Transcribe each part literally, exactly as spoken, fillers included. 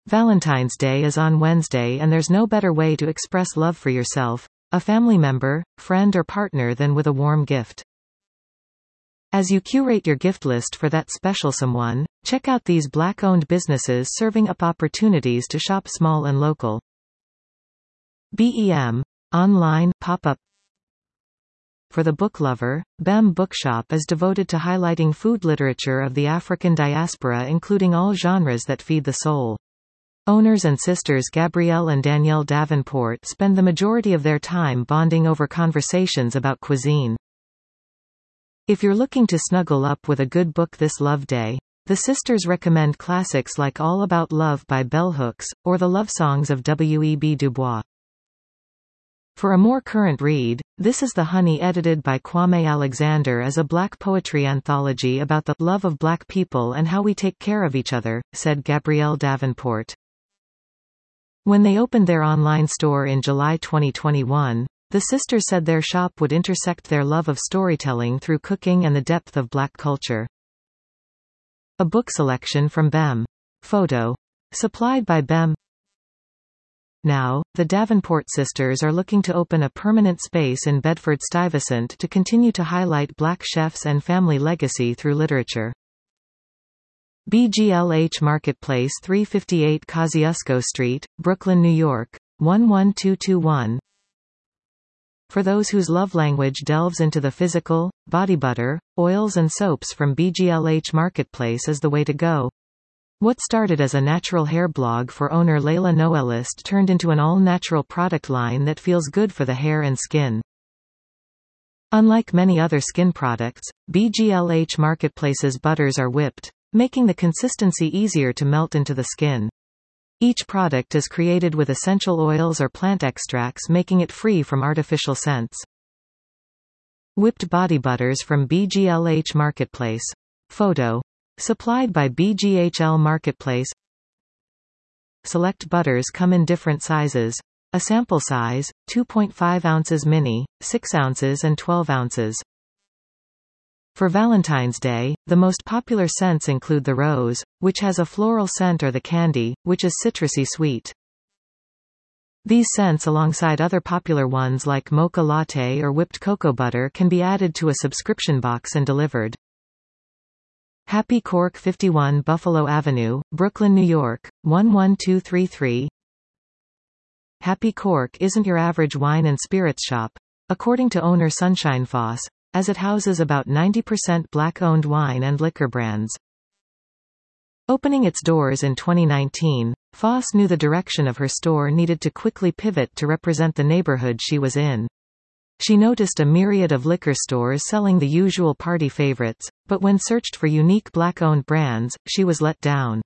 Valentine's Day is on Wednesday, and there's no better way to express love for yourself, a family member, friend or partner than with a warm gift. As you curate your gift list for that special someone, check out these Black-owned businesses serving up opportunities to shop small and local. B E M. Online pop-up. For the book lover, B E M Bookshop is devoted to highlighting food literature of the African diaspora, including all genres that feed the soul. Owners and sisters Gabrielle and Danielle Davenport spend the majority of their time bonding over conversations about cuisine. If you're looking to snuggle up with a good book this love day, the sisters recommend classics like All About Love by Bell Hooks, or The Love Songs of W E B Du Bois. For a more current read, This is the Honey, edited by Kwame Alexander, is a black poetry anthology about the love of black people and how we take care of each other, said Gabrielle Davenport. When they opened their online store in July twenty twenty-one, the sisters said their shop would intersect their love of storytelling through cooking and the depth of black culture. A book selection from B E M. Photo. Supplied by B E M. Now, the Davenport sisters are looking to open a permanent space in Bedford-Stuyvesant to continue to highlight black chefs and family legacy through literature. B G L H Marketplace, three fifty-eight Kosciuszko Street, Brooklyn, New York, one one two two one. For those whose love language delves into the physical, body butter, oils and soaps from B G L H Marketplace is the way to go. What started as a natural hair blog for owner Layla Noelist turned into an all-natural product line that feels good for the hair and skin. Unlike many other skin products, B G L H Marketplace's butters are whipped, making the consistency easier to melt into the skin. Each product is created with essential oils or plant extracts, making it free from artificial scents. Whipped body butters from B G L H Marketplace. Photo. Supplied by B G H L Marketplace. Select butters come in different sizes. A sample size, two point five ounces mini, six ounces and twelve ounces. For Valentine's Day, the most popular scents include the rose, which has a floral scent, or the candy, which is citrusy sweet. These scents, alongside other popular ones like mocha latte or whipped cocoa butter, can be added to a subscription box and delivered. Happy Cork, fifty-one Buffalo Avenue, Brooklyn, New York, one one two three three. Happy Cork isn't your average wine and spirits shop, according to owner Sunshine Foss, as it houses about ninety percent black-owned wine and liquor brands. Opening its doors in twenty nineteen, Foss knew the direction of her store needed to quickly pivot to represent the neighborhood she was in. She noticed a myriad of liquor stores selling the usual party favorites, but when searched for unique black-owned brands, she was let down.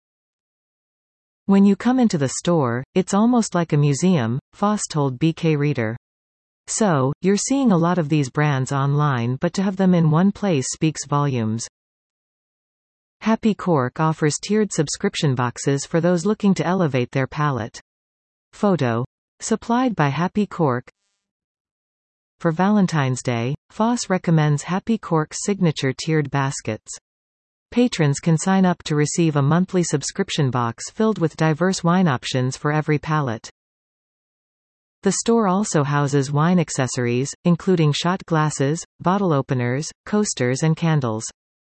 When you come into the store, it's almost like a museum, Foss told B K Reader. So, you're seeing a lot of these brands online, but to have them in one place speaks volumes. Happy Cork offers tiered subscription boxes for those looking to elevate their palate. Photo. Supplied by Happy Cork. For Valentine's Day, Foss recommends Happy Cork's signature tiered baskets. Patrons can sign up to receive a monthly subscription box filled with diverse wine options for every palate. The store also houses wine accessories, including shot glasses, bottle openers, coasters and candles.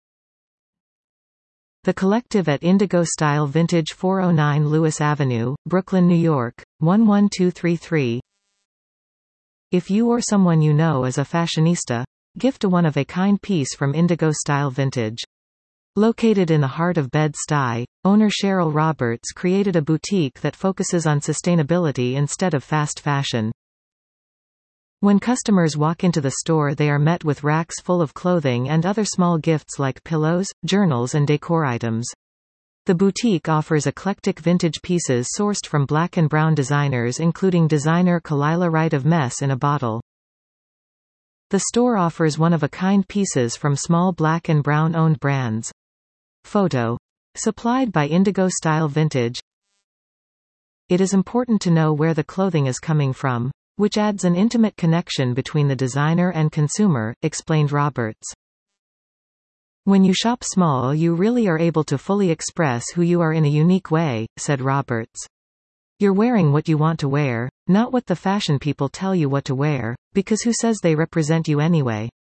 The Collective at Indigo Style Vintage, four oh nine Lewis Avenue, Brooklyn, New York, one one two three three. If you or someone you know is a fashionista, gift a one-of-a-kind piece from Indigo Style Vintage. Located in the heart of Bed-Stuy, owner Cheryl Roberts created a boutique that focuses on sustainability instead of fast fashion. When customers walk into the store, they are met with racks full of clothing and other small gifts like pillows, journals and decor items. The boutique offers eclectic vintage pieces sourced from black and brown designers, including designer Kalila Wright of Mess in a Bottle. The store offers one-of-a-kind pieces from small black and brown-owned brands. Photo. Supplied by Indigo Style Vintage. It is important to know where the clothing is coming from, which adds an intimate connection between the designer and consumer, explained Roberts. When you shop small, you really are able to fully express who you are in a unique way, said Roberts. You're wearing what you want to wear, not what the fashion people tell you what to wear, because who says they represent you anyway?